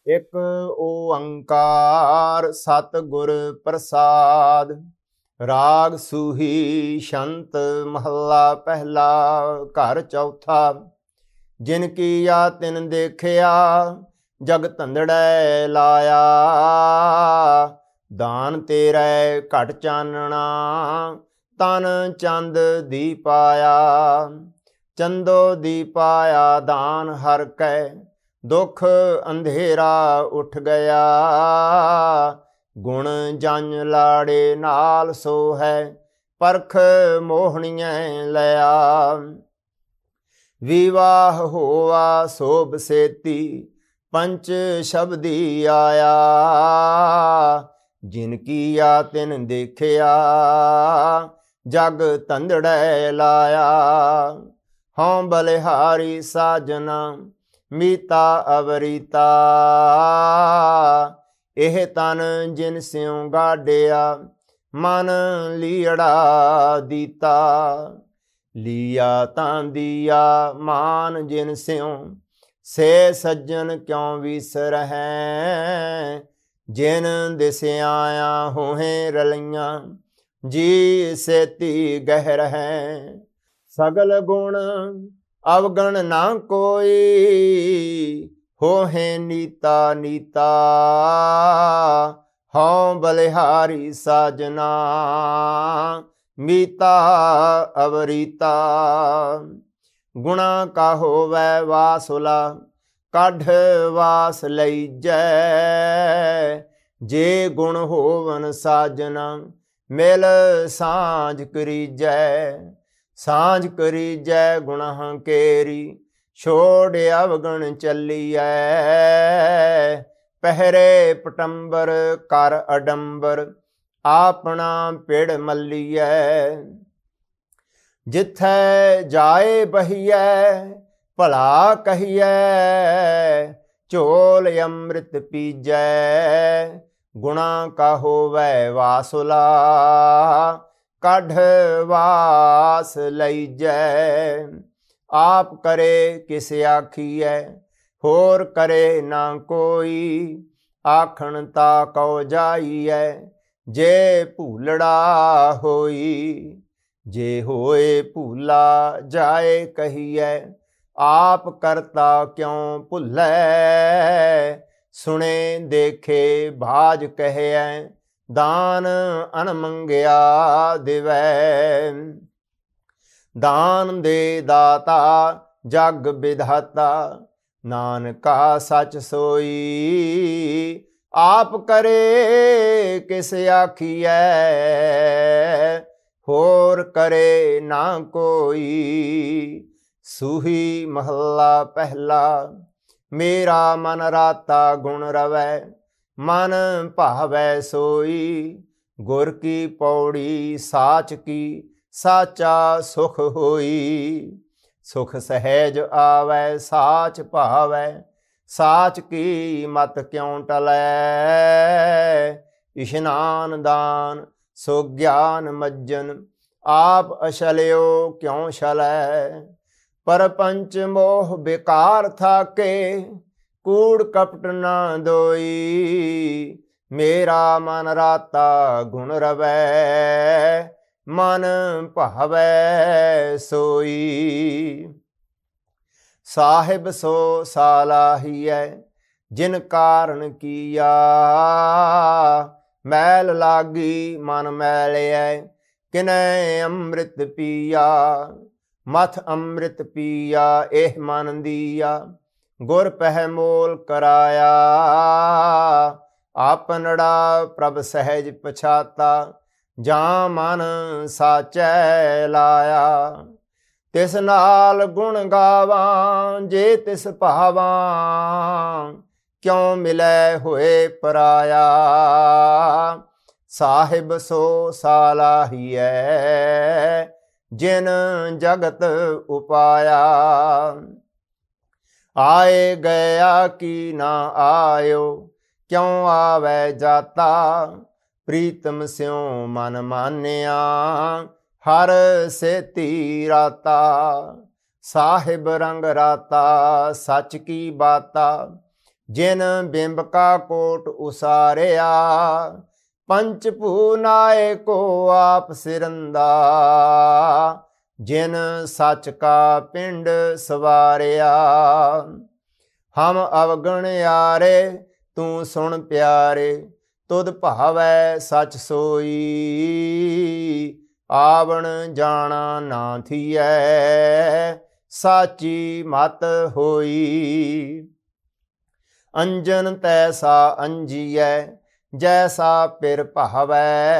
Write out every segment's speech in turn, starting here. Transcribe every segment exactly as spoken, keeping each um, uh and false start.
ਇਕ ਓੰਕਾਰ ਸਤਿਗੁਰ ਪ੍ਰਸਾਦ। ਰਾਗ ਸੂਹੀ ਛੰਤ ਮਹੱਲਾ ਪਹਿਲਾ। ਘਰ ਚੌਥਾ। ਜਿਨ ਕੀਆ ਤਿਨ ਦੇਖਿਆ, ਜਗ ਧੰਦੜੈ ਲਾਇਆ। ਦਾਨ ਤੇਰੇ ਘਟ ਚਾਨਣਾ, ਤਨ ਚੰਦ ਦੀ ਪਾਇਆ। ਚੰਦੋ ਦੀ ਪਾਇਆ ਦਾਨ ਹਰ ਕੈ, ਦੁਖ ਅੰਧੇਰਾ ਉੱਠ ਗਿਆ। ਗੁਣ ਜਨ ਲਾੜੇ ਨਾਲ ਸੋ ਹੈ, ਪਰਖ ਮੋਹਣੀਐ ਲਿਆ। ਵਿਵਾਹ ਹੋਆ ਸੋਭ ਸੇਤੀ, ਪੰਚ ਸ਼ਬਦੀ ਆਇਆ। ਜਿਨ ਕੀਆ ਤਿਨ ਦੇਖਿਆ, ਜਗ ਧੰਦੜੈ ਲਾਇਆ। ਹਉ ਬਲਿਹਾਰੀ ਸਾਜਨਾ, ਮੀਤਾ ਅਵਰੀਤਾ। ਇਹ ਤਨ ਜਿਨ ਸਿਉ ਗਾਡਿਆ, ਮਨ ਲੀੜਾ ਦੀਤਾ। ਲੀਆ ਤਾਂ ਦੀਆ ਮਾਨ ਜਿਨ ਸਿਉ, ਸੇ ਸੱਜਣ ਕਿਉ ਵਿਸਰਹਿ। ਜਿਨ ਦਿਸ ਆਇਆ ਹੋਹੇ ਰਲਈਆਂ, ਜੀ ਸੇਤੀ ਗਹਿ ਰਹੈ। ਸਗਲ ਗੁਣ ਅਵਗਣ ਨਾ ਕੋਈ, ਹੋਹੇ ਨੀਤਾ ਨੀਤਾ। ਹਉ ਬਲਿਹਾਰੀ ਸਾਜਨਾ, ਮੀਤਾ ਅਵਰੀਤਾ। ਗੁਣਾ ਕਾ ਹੋਵੈ ਵਾਸੁਲਾ, ਕੱਢ ਵਾਸ ਲਈਜੈ। ਜੇ ਗੁਣ ਹੋਵਨ ਸਾਜਨਾ, ਮਿਲ ਸਾਂਝ ਕਰੀਜੈ। ਸਾਂਝ ਕਰੀਜੈ ਗੁਣਾਂ ਕੇਰੀ, ਛੋੜ ਅਵਗਣ ਚੱਲੀਐ। ਪਹਿਰੇ ਪਟੰਬਰ ਕਰ ਅਡੰਬਰ, ਆਪਣਾ ਪਿੜ ਮੱਲੀਐ। ਜਿਥੈ ਜਾਏ ਬਹੀਐ, ਭਲਾ ਕਹੀਐ। ਝੋਲ ਅੰਮ੍ਰਿਤ ਪੀਜੈ, ਗੁਣਾ ਕਾ ਹੋਵੈ ਵਾਸੁਲਾ। ਕੱਢ ਵਾਸ ਲਈਜੈ। ਆਪ ਕਰੇ ਕਿਸ ਆਖੀਐ, ਹੋਰ ਕਰੇ ਨਾ ਕੋਈ। ਆਖਣ ਤਾ ਕਉ ਜਾਈਐ, ਜੇ ਭੂਲੜਾ ਹੋਈ। ਜੇ ਹੋਏ ਭੂਲਾ ਜਾਏ ਕਹੀਐ, ਆਪ ਕਰਤਾ ਕਿਉ ਭੁੱਲੈ। ਸੁਣੇ ਦੇਖੇ ਭਾਜ ਕਹਿਐ, ਦਾਨ ਅਨਮੰਗਿਆ ਦਿਵੈ। ਦਾਨ ਦੇ ਦਾਤਾ ਜਗ ਵਿਧਾਤਾ, ਨਾਨਕਾ ਸਚ ਸੋਈ। ਆਪ ਕਰੇ ਕਿਸ ਆਖੀਐ, ਹੋਰ ਕਰੇ ਨਾ ਕੋਈ। ਸੂਹੀ ਮਹੱਲਾ ਪਹਿਲਾ। ਮੇਰਾ ਮਨ ਰਾਤਾ ਗੁਣ ਰਵੈ, ਮਨ ਭਾਵੈ ਸੋਈ। ਗੁਰ ਕੀ ਪੌੜੀ ਸਾਚ ਕੀ, ਸਾਚਾ ਸੁਖ ਹੋਈ। ਸੁਖ ਸਹਿਜ ਆਵੈ ਸਾਚ ਭਾਵੈ, ਸਾਚ ਕੀ ਮਤ ਕਿਉ ਟਲੈ। ਇਸ਼ਨਾਨ ਦਾਨ ਸੋ ਗਿਆਨ ਮੱਜਨ, ਆਪ ਅਛਲਿਓ ਕਿਉ ਛਲੈ। ਪਰਪੰਚ ਮੋਹ ਬੇਕਾਰ ਥਾਕੇ, ਕੂੜ ਕਪਟ ਨਾ ਦੋਈ। ਮੇਰਾ ਮਨ ਰਾਤਾ ਗੁਣ ਰਵੈ, ਮਨ ਭਾਵੈ ਸੋਈ। ਸਾਹਿਬ ਸੋ ਸਾਲਾਹੀਐ, ਜਿਨ ਕਾਰਨ ਕੀਆ। ਮੈਲ ਲਾਗੀ ਮਨ ਮੈਲਿਐ, ਕਿਨੈ ਅੰਮ੍ਰਿਤ ਪੀਆ। ਮਥ ਅੰਮ੍ਰਿਤ ਪੀਆ ਇਹ ਮਨ ਦੀਆ, ਗੁਰ ਪਹਿ ਮੋਲ ਕਰਾਇਆ। ਆਪਨੜਾ ਪ੍ਰਭ ਸਹਿਜ ਪਛਾਤਾ, ਜਾਂ ਮਨ ਸਾਚੈ ਲਾਇਆ। ਤਿਸ ਨਾਲ ਗੁਣ ਗਾਵਾਂ, ਜੇ ਤਿਸ ਭਾਵਾਂ। ਕਿਉ ਮਿਲੈ ਹੋਏ ਪਰਾਇਆ। ਸਾਹਿਬ ਸੋ ਸਾਲਾਹੀਐ, ਜਿਨ ਜਗਤ ਉਪਾਇਆ। ਆਏ ਗਿਆ ਕੀ ਨਾ ਆਇਓ, ਕਿਉ ਆਵੈ ਜਾਤਾ। ਪ੍ਰੀਤਮ ਸਿਉ ਮਨ ਮਾਨਿਆ, ਹਰ ਸੇਤੀ ਰਾਤਾ। ਸਾਹਿਬ ਰੰਗ ਰਾਤਾ, ਸੱਚ ਕੀ ਬਾਤਾ। ਜਿਨ ਬਿੰਬ ਕਾ ਕੋਟ ਉਸਾਰਿਆ, ਪੰਚ ਭੂ ਨਾਏ ਕੋ ਆਪ ਸਿਰੰਦਾ, ਜਿਨ ਸਚ ਕਾ ਪਿੰਡ ਸਵਾਰਿਆ। ਹਮ ਅਵਗਣ ਯਾਰੇ ਤੂੰ ਸੁਣ ਪਿਆਰੇ, ਤੁਧ ਭਾਵੈ ਸਚ ਸੋਈ, ਆਵਣ ਜਾਣਾ ਨਾ ਥੀਐ, ਸਾਚੀ ਮਤ ਹੋਈ। ਅੰਜਨ ਤੈਸਾ ਅੰਜੀਐ, ਜੈਸਾ ਪਿਰ ਭਾਵੈ,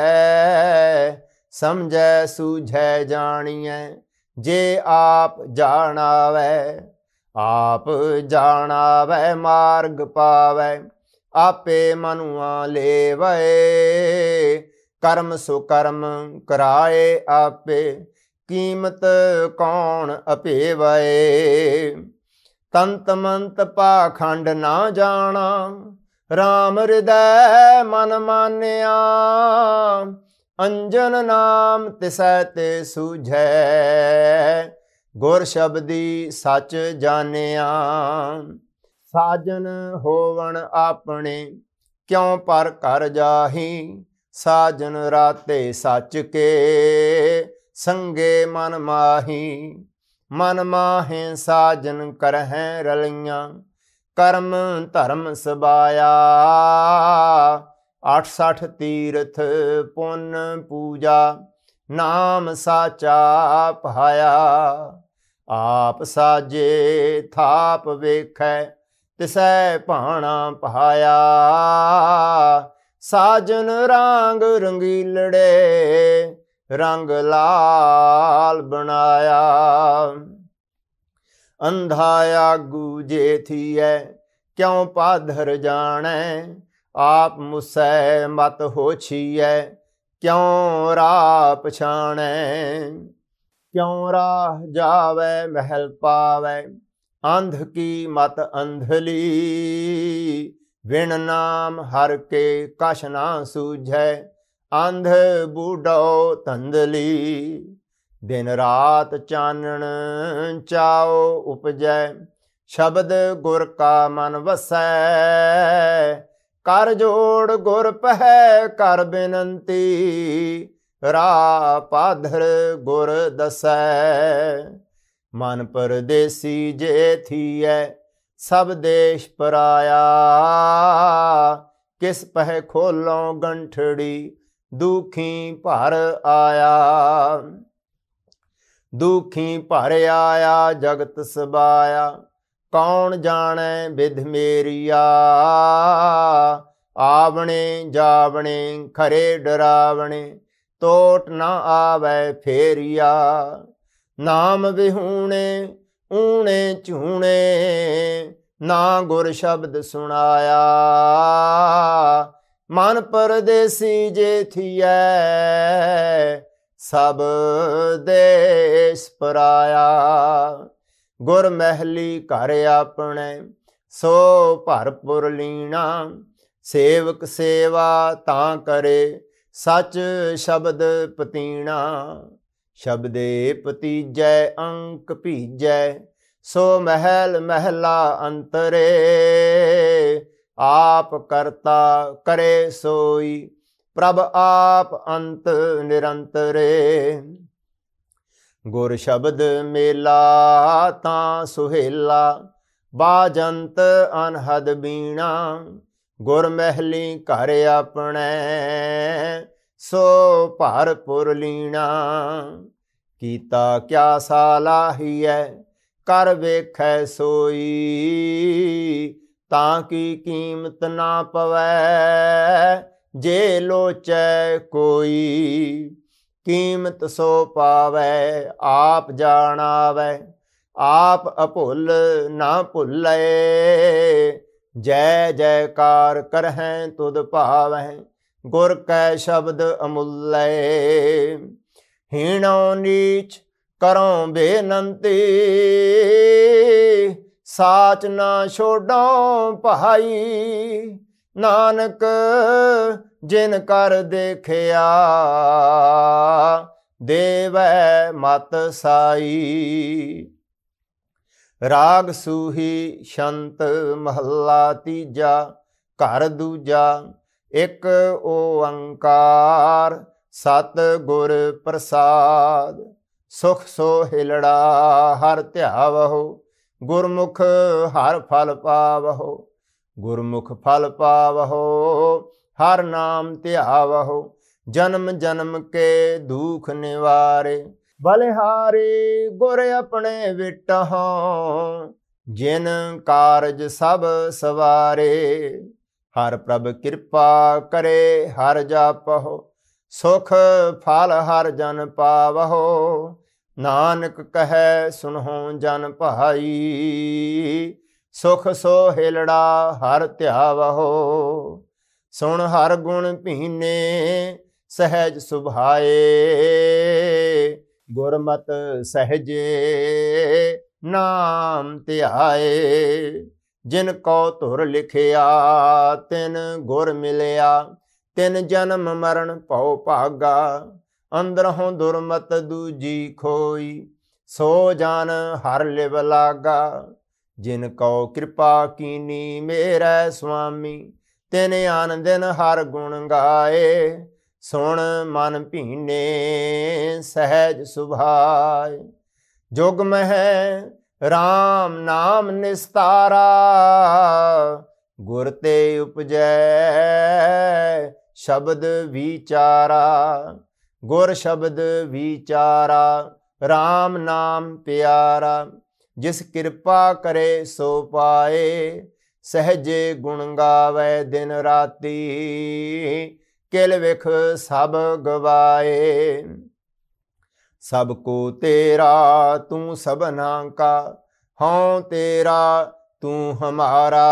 ਸਮਝੈ ਸੂਝੈ ਜਾਣੀਐ, ਜੇ ਆਪ ਜਾਣਾਵੈ। ਆਪ ਜਾਣਾਵੈ ਮਾਰਗ ਪਾਵੈ, ਆਪੇ ਮਨੁਆ ਲੇਵੈ, ਕਰਮ ਸੋ ਕਰਮ ਕਰਾਏ ਆਪੇ, ਕੀਮਤ ਕੌਣ ਅਭੇਵੈ। ਤੰਤ ਮੰਤ ਪਾਖੰਡ ਨਾ ਜਾਣਾ, ਰਾਮ ਹਿਰਦੈ ਮਨ ਮਾਨਿਆ, ਅੰਜਨ ਨਾਮ ਤਿਸੈ ਤੇ ਸੂਝੈ, ਗੁਰ ਸ਼ਬਦੀ ਸਚ ਜਾਣਿਆ। ਸਾਜਨ ਹੋਵਣ ਆਪਣੇ, ਕਿਉ ਪਰ ਘਰ ਜਾਹੀ, ਸਾਜਨ ਰਾਤੇ ਸੱਚ ਕੇ, ਸੰਗੇ ਮਨ ਮਾਹੀ। ਮਨ ਮਾਹੇ ਸਾਜਨ ਕਰਹਿ ਰਲੀਆਂ, ਕਰਮ ਧਰਮ ਸਬਾਇਆ, ਅੱਠ ਸਠ ਤੀਰਥ ਪੁੰਨ ਪੂਜਾ, ਨਾਮ ਸਾਚਾ ਪਾਇਆ। ਆਪ ਸਾਜੇ ਥਾਪ ਵੇਖੈ, ਤਿਸੈ ਭਾਣਾ ਪਾਇਆ, ਸਾਜਨ ਰਾਂਗ ਰੰਗੀਲੜੇ, ਰੰਗ ਲਾਲ ਬਣਾਇਆ। ਅੰਧਾ ਆਗੂ ਜੇ ਥੀਐ, ਕਿਉ ਪਾਧਰ ਜਾਣੈ, ਆਪ ਮੁਸੈ ਮਤ ਹੋਛੀਐ, ਕਿਉ ਰਾਹ ਪਛਾਣੈ। ਕਿਉ ਰਾਹ ਜਾਵੈ ਮਹਿਲ ਪਾਵੈ, ਅੰਧ ਕੀ ਮਤ ਅੰਧਲੀ, ਵਿਣ ਨਾਮ ਹਰ ਕੇ ਕਛ ਨਾ ਸੂਝੈ, ਅੰਧ ਬੂਢੋ ਧੰਦਲੀ। ਦਿਨ ਰਾਤ ਚਾਨਣ ਚਾਉ ਉਪਜੈ, ਸ਼ਬਦ ਗੁਰ ਕਾ ਮਨ ਵਸੈ, ਕਰ ਜੋੜ ਗੁਰ ਪਹਿ ਕਰ ਬੇਨੰਤੀ, ਰਾਹ ਪਾਧਰ ਗੁਰ ਦਸੈ। ਮਨ ਪਰਦੇਸੀ ਜੇ ਥੀਐ, ਸਭ ਦੇਸ਼ ਪਰਾਇਆ, ਕਿਸ ਪਹਿ ਖੋਲੋਂ ਗੰਠੜੀ, ਦੁਖੀ ਭਰ ਆਇਆ। ਦੁਖੀ ਭਰ ਆਇਆ ਜਗਤ ਸਬਾਇਆ, ਕੌਣ ਜਾਣੈ ਬਿਧ ਮੇਰੀਆ, ਆਵਣੇ ਜਾਵਣੇ ਖਰੇ ਡਰਾਵਣੇ, ਟੋਟ ਨਾ ਆਵੈ ਫੇਰੀਆ। ਨਾਮ ਵਿਹੂਣੇ ਊਣੇ ਝੂਣੇ, ਨਾ ਗੁਰ ਸ਼ਬਦ ਸੁਣਾਇਆ, ਮਨ ਪਰਦੇਸੀ ਜੇ ਥੀਐ, ਸਭ ਦੇਸ ਪਰਾਇਆ। ਗੁਰ ਮਹਿਲੀ ਘਰ ਆਪਣੇ, ਸੋ ਭਰਪੁਰ ਲੀਣਾ, ਸੇਵਕ ਸੇਵਾ ਤਾਂ ਕਰੇ, ਸਚ ਸ਼ਬਦ ਪਤੀਣਾ। ਸ਼ਬਦੇ ਪਤੀਜੈ ਅੰਕ ਭੀਜੈ, ਸੋ ਮਹਿਲ ਮਹਿਲਾ ਅੰਤਰੇ, ਆਪ ਕਰਤਾ ਕਰੇ ਸੋਈ, ਪ੍ਰਭ ਆਪ ਅੰਤ ਨਿਰੰਤਰੇ। ਗੁਰ ਸ਼ਬਦ ਮੇਲਾ ਤਾਂ ਸੁਹੇਲਾ, ਬਾਜੰਤ ਅਨਹਦ ਬੀਣਾ, ਗੁਰ ਮਹਿਲੀ ਘਰ ਆਪਣੇ, ਸੋ ਭਰਪੁਰ ਲੀਣਾ। ਕੀਤਾ ਕਿਆ ਸਾਲਾਹੀਐ, ਕਰ ਵੇਖੈ ਸੋਈ, ਤਾਂ ਕੀ ਕੀਮਤ ਨਾ ਪਵੈ, ਜੇ ਲੋਚੈ ਕੋਈ। ਕੀਮਤ ਸੋ ਪਾਵੈ ਆਪ ਜਾਣਾਵੈ, ਆਪ ਅਭੁੱਲ ਨਾ ਭੁੱਲੈ, ਜੈ ਜੈਕਾਰ ਕਰਹਿ ਤੁਧ ਭਾਵੈ, ਗੁਰ ਕੈ ਸ਼ਬਦ ਅਮੁੱਲੈ। ਹੀਣੋ ਨੀਚ ਕਰੋ ਬੇਨੰਤੀ, ਸਾਚ ਨਾ ਛੋਡੋ ਭਾਈ, ਨਾਨਕ ਜਿਨ ਕਰ ਦੇਖਿਆ, ਦੇਵੈ ਮਤ ਸਾਈ। ਰਾਗ ਸੂਹੀ ਛੰਤ ਮਹੱਲਾ ਤੀਜਾ। ਘਰ ਦੂਜਾ। ਇੱਕ ਓੰਕਾਰ ਸਤ ਗੁਰ ਪ੍ਰਸਾਦ। ਸੁਖ ਸੋਹਿਲੜਾ ਹਰ ਧਿਆਵਹੁ। ਗੁਰਮੁਖ ਹਰ ਫਲ ਪਾਵਹੁ। ਗੁਰਮੁਖ ਫਲ ਪਾਵਹੁ ਹਰ ਨਾਮ ਧਿਆਵਹੁ। ਜਨਮ ਜਨਮ ਕੇ ਦੁਖ ਨਿਵਾਰੇ। ਬਲਿਹਾਰੀ ਗੁਰ ਆਪਣੇ ਵਿਟਹੁ। ਜਿਨ ਕਾਰਜ ਸਭ ਸਵਾਰੇ। ਹਰ ਪ੍ਰਭ ਕਿਰਪਾ ਕਰੇ ਹਰ ਜਾਪਹੁ। ਸੁਖ ਫਲ ਹਰ ਜਨ ਪਾਵਹੁ। ਨਾਨਕ ਕਹੈ ਸੁਨਹੁ ਜਨ ਭਾਈ। ਸੁਖ ਸੋਹਿਲੜਾ ਹਰ ਧਿਆਵਹੁ। ਸੁਣ ਹਰ ਗੁਣ ਭੀਨੇ ਸਹਿਜ ਸੁਭਾਏ। ਗੁਰਮਤਿ ਸਹਿਜੇ ਨਾਮ ਧਿਆਏ। ਜਿਨ ਕੋ ਧੁਰ ਲਿਖਿਆ ਤਿਨ ਗੁਰ ਮਿਲਿਆ। ਤਿਨ ਜਨਮ ਮਰਨ ਭਉ ਭਾਗਾ। ਅੰਦਰੋਂ ਦੁਰਮਤ ਦੂਜੀ ਖੋਈ। ਸੋ ਜਾਨ ਹਰ ਲਿਵ ਲਾਗਾ। ਜਿਨ ਕਉ ਕਿਰਪਾ ਕੀਨੀ ਮੇਰੇ ਸੁਆਮੀ। ਤਿਨ ਆਨ ਦਿਨ ਹਰ ਗੁਣ ਗਾਏ। ਸੁਣ ਮਨ ਭੀਨੇ ਸਹਿਜ ਸੁਭਾਏ। ਜੁਗ ਮਹਿ ਰਾਮ ਨਾਮ ਨਿਸਤਾਰਾ। ਗੁਰ ਤੇ ਉਪਜੈ ਸ਼ਬਦ ਵਿਚਾਰਾ। ਗੁਰ ਸ਼ਬਦ ਵਿਚਾਰਾ ਰਾਮ ਨਾਮ ਪਿਆਰਾ। ਜਿਸ ਕਿਰਪਾ ਕਰੇ ਸੋ ਪਾਏ। ਸਹਿਜੇ ਗੁਣ ਗਾਵੇ ਦਿਨ ਰਾਤੀ। ਕਿਲ ਵਿਖ ਸਭ ਗਵਾਏ। ਸਭ ਕੋ ਤੇਰਾ ਤੂੰ ਸਭਨਾ ਕਾ। ਹਉ ਤੇਰਾ ਤੂੰ ਹਮਾਰਾ।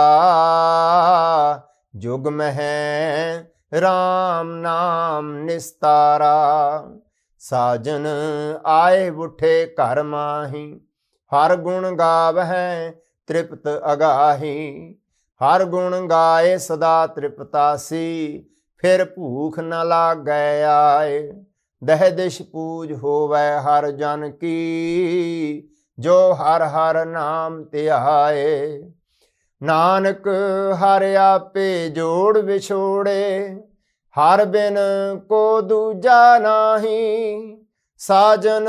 ਜੁਗ ਮਹਿ ਰਾਮ ਨਾਮ ਨਿਸਤਾਰਾ। ਸਾਜਨ ਆਏ ਬੁੱਠੇ ਘਰ ਮਾਹੀ। ਹਰ ਗੁਣ ਗਾਵਹਿ ਤ੍ਰਿਪਤ ਅਗਾਹੀ। ਹਰ ਗੁਣ ਗਾਏ ਸਦਾ ਤ੍ਰਿਪਤਾਸੀ। ਫਿਰ ਭੂਖ ਨ ਲਾਗੈ ਆਏ। ਦਹਿ ਦਿਸ਼ ਪੂਜ ਹੋਵੈ ਹਰ ਜਨ ਕੀ। ਜੋ ਹਰ ਹਰ ਨਾਮ ਧਿਆਏ। ਨਾਨਕ ਹਰ ਆਪੇ ਜੋੜ ਵਿਛੋੜੇ। ਹਰ ਬਿਨ ਕੋ ਦੂਜਾ ਨਾਹੀ। ਸਾਜਨ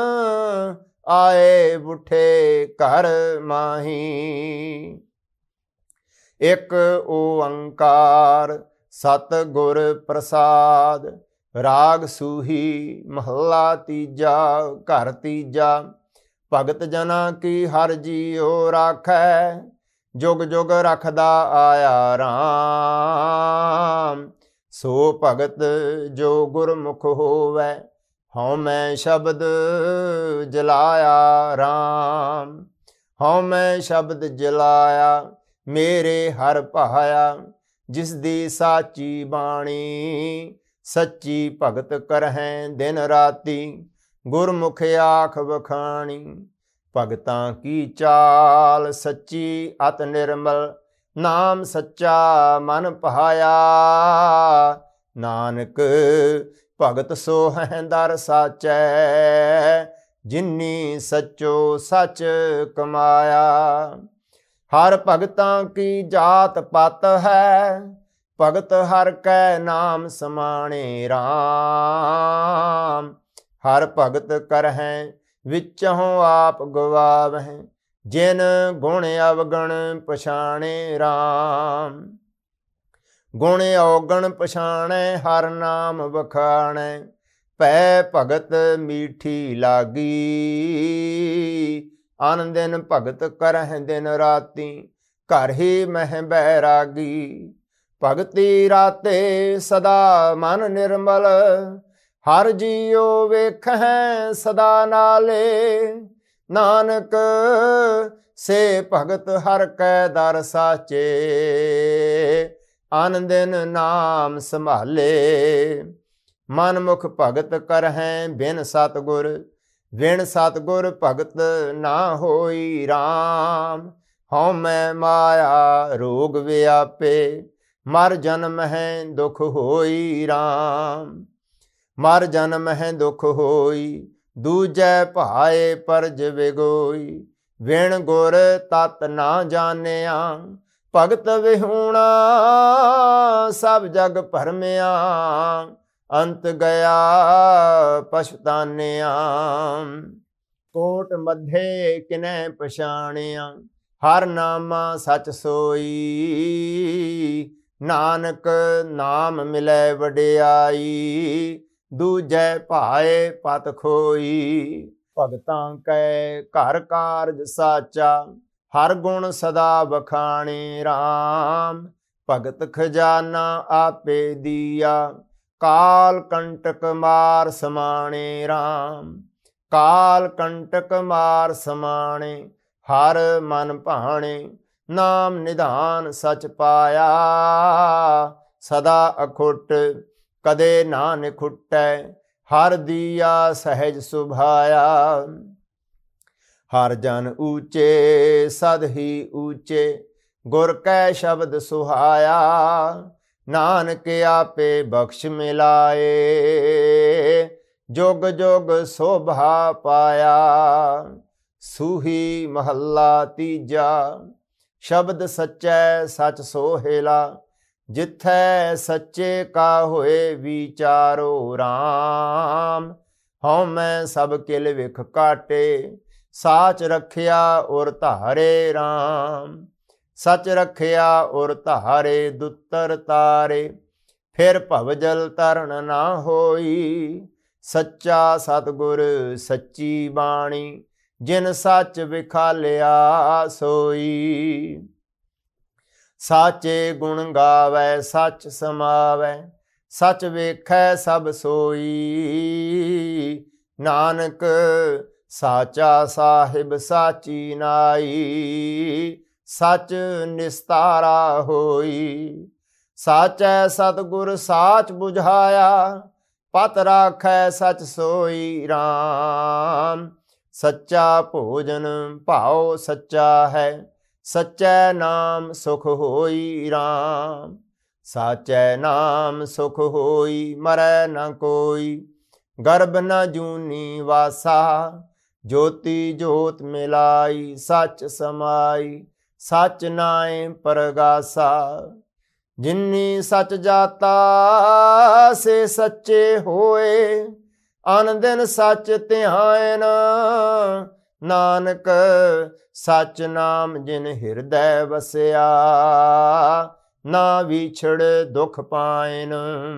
ਆਏ ਬੁੱਠੇ ਘਰ ਮਾਹੀ। ਇੱਕ ਓੰਕਾਰ ਸਤ ਗੁਰ ਪ੍ਰਸਾਦ। ਰਾਗ ਸੂਹੀ ਮਹੱਲਾ ਤੀਜਾ। ਘਰ ਤੀਜਾ। ਭਗਤ ਜਨਾ ਕੀ ਹਰ ਜੀਉ ਰਾਖੈ। ਜੁਗ ਜੁਗ ਰਖਦਾ ਆਇਆ ਰਾਮ। ਸੋ ਭਗਤ ਜੋ ਗੁਰਮੁਖ ਹੋਵੈ। ਹਉ ਮੈਂ ਸ਼ਬਦ ਜਲਾਇਆ ਰਾਮ। ਹਉ ਮੈਂ ਸ਼ਬਦ ਜਲਾਇਆ ਮੇਰੇ ਹਰ ਭਾਇਆ। ਜਿਸ ਦੀ ਸਾਚੀ ਬਾਣੀ ਸੱਚੀ ਭਗਤ ਕਰਹਿ ਦਿਨ ਰਾਤੀ। ਗੁਰਮੁਖ ਆਖ ਵਖਾਣੀ। ਭਗਤਾਂ ਕੀ ਚਾਲ ਸੱਚੀ ਅਤ ਨਿਰਮਲ। ਨਾਮ ਸੱਚਾ ਮਨ ਭਾਇਆ। ਨਾਨਕ ਭਗਤ ਸੋ ਹੈ ਦਰ ਸਾਚੈ। ਜਿਨੀ ਸੱਚੋ ਸੱਚ ਕਮਾਇਆ। ਹਰ ਭਗਤਾਂ ਕੀ ਜਾਤ ਪਤ ਹੈ। ਭਗਤ ਹਰ ਕੈ ਨਾਮ ਸਮਾਣੇ ਰਾਮ। ਹਰ ਭਗਤ ਕਰਹਿ ਵਿਚਹੁ ਆਪ ਗਵਾਵਹਿ। ਜਿਨ ਗੁਣ ਅਵਗਣ ਪਛਾਣੇ ਰਾਮ। ਗੁਣ ਔਗਣ ਪਛਾਣੈ ਹਰ ਨਾਮ ਵਖਾਣੈ। ਭੈ ਭਗਤ ਮੀਠੀ ਲਾਗੀ। ਅਨ ਦਿਨ ਭਗਤ ਕਰਹਿ ਦਿਨ ਰਾਤੀ। ਘਰ ਹੀ ਮਹਿ ਬੈਰਾਗੀ। ਭਗਤੀ ਰਾਤੇ ਸਦਾ ਮਨ ਨਿਰਮਲ। ਹਰ ਜੀਉ ਵੇਖਹਿ ਸਦਾ ਨਾਲੇ। ਨਾਨਕ ਸੇ ਭਗਤ ਹਰ ਕੈ ਦਰ ਸਾਚੇ। ਅਨ ਦਿਨ ਨਾਮ ਸੰਭਾਲੇ। ਮਨ ਮੁਖ ਭਗਤ ਕਰਹਿ ਬਿਨ ਸਤਿਗੁਰ। ਵਿਣ ਸਤਿਗੁਰ ਭਗਤ ਨਾ ਹੋਈ ਰਾਮ। ਹਉ ਮੈਂ ਮਾਇਆ ਰੋਗ ਵਿਆਪੇ। ਮਰ ਜਨਮ ਹੈ ਦੁਖ ਹੋਈ ਰਾਮ। ਮਰ ਜਨਮ ਹੈ ਦੁਖ ਹੋਈ। ਦੂਜੈ ਭਾਏ ਪਰਜ ਵਿਗੋਈ। ਵਿਣ ਗੁਰ ਤਤ ਨਾ ਜਾਣਿਆ, ਭਗਤ ਵਿਹੂਣਾ ਸਭ ਜਗ ਭਰਮਿਆ, ਅੰਤ ਗਿਆ ਪਛਤਾਨਿਆ। ਕੋਟ ਮੱਧੇ ਕਿਨੈ ਪਛਾਣਿਆ, ਹਰ ਨਾਮਾ ਸਚ ਸੋਈ, ਨਾਨਕ ਨਾਮ ਮਿਲੈ ਵਡਿਆਈ, ਦੂਜੈ ਭਾਏ ਪਤ ਖੋਈ। ਭਗਤਾਂ ਕੈ ਘਰ ਕਾਰਜ ਸਾਚਾ, ਹਰ ਗੁਣ ਸਦਾ ਬਖਾਣੇ ਰਾਮ, ਭਗਤ ਖਜ਼ਾਨਾ ਆਪੇ ਦੀਆ, ਕਾਲ ਕੰਟਕ ਮਾਰ ਸਮਾਣੇ ਰਾਮ। ਕਾਲ ਕੰਟਕ ਮਾਰ ਸਮਾਣੇ, ਹਰ ਮਨ ਭਾਣੇ, ਨਾਮ ਨਿਧਾਨ ਸਚ ਪਾਇਆ, ਸਦਾ ਅਖੁੱਟ ਕਦੇ ਨਾ ਨਿਖੁੱਟੈ, ਹਰ ਦੀਆ ਸਹਿਜ ਸੁਭਾਇਆ। ਹਰ ਜਨ ਊਚੇ ਸਦ ਹੀ ਊਚੇ, ਗੁਰ ਕੈ ਸ਼ਬਦ ਸੁਹਾਇਆ, ਨਾਨਕ ਆਪੇ ਬਖਸ਼ ਮਿਲਾਏ, ਜੁਗ ਜੁਗ ਸੋਭਾ ਪਾਇਆ। ਸੂਹੀ ਮਹੱਲਾ ਤੀਜਾ, ਸ਼ਬਦ ਸੱਚੈ ਸਚ ਸੋਹਿਲਾ, ਜਿਥੈ ਸੱਚੇ ਕਾ ਹੋਏ ਵਿਚਾਰੋ ਰਾਮ। ਹਉ ਮੈਂ ਸਭ ਕਿਲ ਵਿਖ ਕਾਟੇ, ਸਾਚ ਰਖਿਆ ਉਰ ਧਾਰੇ ਰਾਮ। ਸਚ ਰਖਿਆ ਉਰ ਧਾਰੇ, ਦੁੱਤਰ ਤਾਰੇ, ਫਿਰ ਭਵਜਲ ਤਰਨ ਨਾ ਹੋਈ। ਸੱਚਾ ਸਤਿਗੁਰ ਸੱਚੀ ਬਾਣੀ, ਜਿਨ ਸੱਚ ਵਿਖਾਲਿਆ ਸੋਈ। ਸਾਚੇ ਗੁਣ ਗਾਵੈ ਸੱਚ ਸਮਾਵੈ, ਸੱਚ ਵੇਖੈ ਸਭ ਸੋਈ। ਨਾਨਕ ਸਾਚਾ ਸਾਹਿਬ ਸਾਚੀ ਨਾਈ, ਸੱਚ ਨਿਸਤਾਰਾ ਹੋਈ। ਸਾਚੈ ਸਤਿਗੁਰ ਸਾਚ ਬੁਝਾਇਆ, ਪਤ ਰਾਖੈ ਸਚ ਸੋਈ ਰਾਮ। ਸੱਚਾ ਭੋਜਨ ਭਾਉ ਸੱਚਾ ਹੈ, ਸੱਚੈ ਨਾਮ ਸੁਖ ਹੋਈ ਰਾਮ। ਸਾਚੈ ਨਾਮ ਸੁਖ ਹੋਈ, ਮਰੈ ਨ ਕੋਈ, ਗਰਭ ਨ ਜੂਨੀ ਵਾਸਾ। ਜੋਤੀ ਜੋਤ ਮਿਲਾਈ, ਸੱਚ ਸਮਾਈ, ਸੱਚ ਨਾਏ ਪਰਗਾਸਾ। ਜਿਨੀ ਸਚ ਜਾਤਾ ਸੇ ਸੱਚੇ ਹੋਏ, ਅਨ ਦਿਨ ਸਚ ਧਿਆਨ। ਨਾਨਕ ਸਚ ਨਾਮ ਜਿਨ ਹਿਰਦੈ ਵਸਿਆ, ਨਾ ਵਿਛੜ ਦੁਖ ਪਾਇਨ।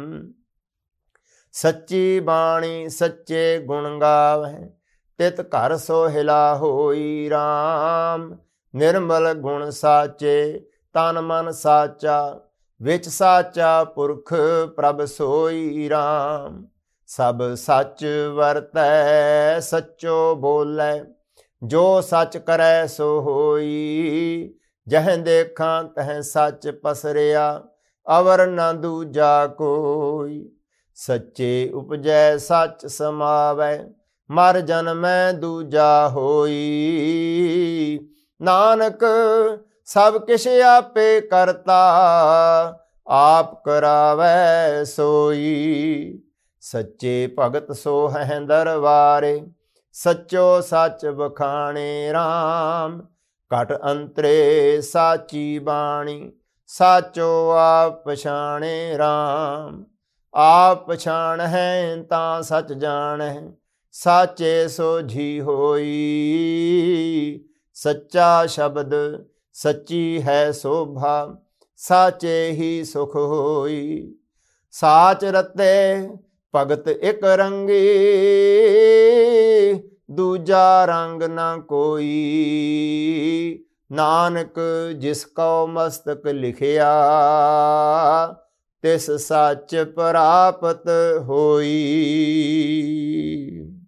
ਸੱਚੀ ਬਾਣੀ ਸੱਚੇ ਗੁਣ ਗਾਵੈ, ਤਿਤ ਘਰ ਸੋਹਿਲਾ ਹੋਈ ਰਾਮ। ਨਿਰਮਲ ਗੁਣ ਸਾਚੇ, ਤਨ ਮਨ ਸਾਚਾ, ਵਿੱਚ ਸਾਚਾ ਪੁਰਖ ਪ੍ਰਭ ਸੋਈ ਰਾਮ। ਸਭ ਸੱਚ ਵਰਤੈ ਸੱਚੋ ਬੋਲੇ, ਜੋ ਸੱਚ ਕਰੈ ਸੋ ਹੋਈ। ਜਹ ਦੇਖਾਂ ਤਹ ਸੱਚ ਪਸਰਿਆ, ਅਵਰ ਨ ਦੂਜਾ ਕੋਈ। ਸੱਚੇ ਉਪਜੈ ਸੱਚ ਸਮਾਵੈ, ਮਰ ਜਨਮੈ ਦੂਜਾ ਹੋਈ। ਨਾਨਕ ਸਭ ਕਿਛ ਆਪੇ ਕਰਤਾ, ਆਪ ਕਰਾਵੈ ਸੋਈ। ਸੱਚੇ ਭਗਤ ਸੋ ਹੈ ਦਰਬਾਰੇ, ਸੱਚੋ ਸੱਚ ਬਖਾਣੇ ਰਾਮ। ਘਟ ਅੰਤਰੇ ਸਾਚੀ ਬਾਣੀ, ਸਾਚੋ ਆਪ ਪਛਾਣੇ ਰਾਮ। ਆਪ ਪਛਾਣ ਹੈ ਤਾਂ ਸੱਚ ਜਾਣੈ, ਸਾਚੇ ਸੋਝੀ ਹੋਈ। ਸੱਚਾ ਸ਼ਬਦ ਸੱਚੀ ਹੈ ਸੋਭਾ, ਸਾਚੇ ਹੀ ਸੁਖ ਹੋਈ। ਸਾਚ ਰਤੇ ਭਗਤ ਇਕ ਰੰਗੀ, ਦੂਜਾ ਰੰਗ ਨਾ ਕੋਈ। ਨਾਨਕ ਜਿਸ ਕਉ ਮਸਤਕ ਲਿਖਿਆ, ਤਿਸ ਸੱਚ ਪ੍ਰਾਪਤ ਹੋਈ।